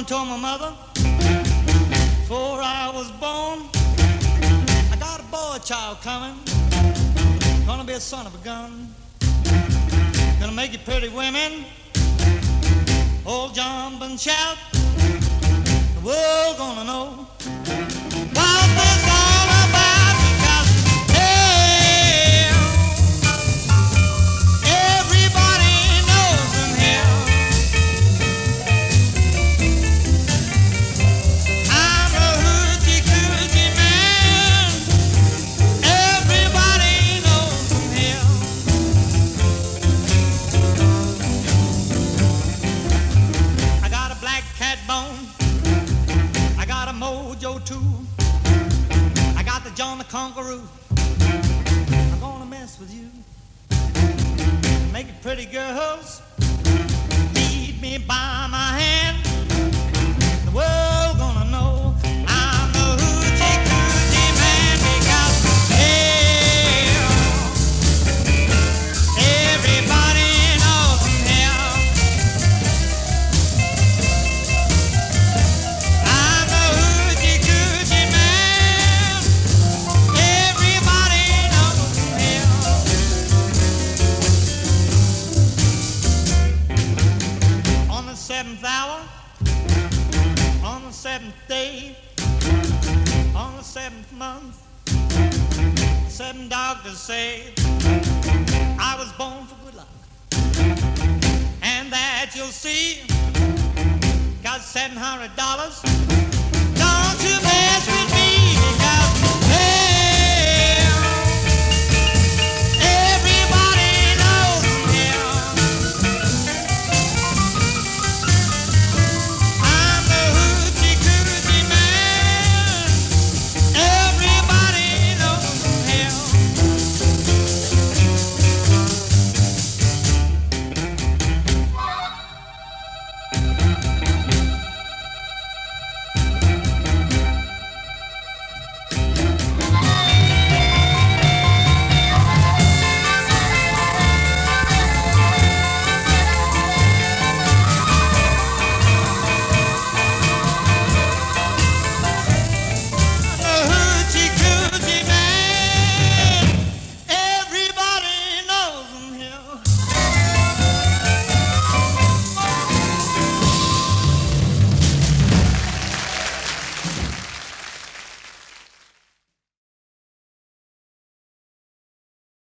told my mother before I was born, I got a boy child coming, gonna be a son of a gun, gonna make you pretty women all jump and shout. The world gonna know what this all about, because hey, everybody knows them here. I'm a hoochie coochie man. Everybody knows them here. I got a black cat bone, I got a mojo too, I got the John the Conqueror. I'm gonna mess with you, make it pretty girls lead me by my hand. The world gonna know I'm a hoochie coochie man, because hey, everybody knows me here. I'm a hoochie coochie man. Everybody knows me here. On the seventh hour, on the seventh day, on the seventh month, 7 doctors say I was born for good luck, and that you'll see got $700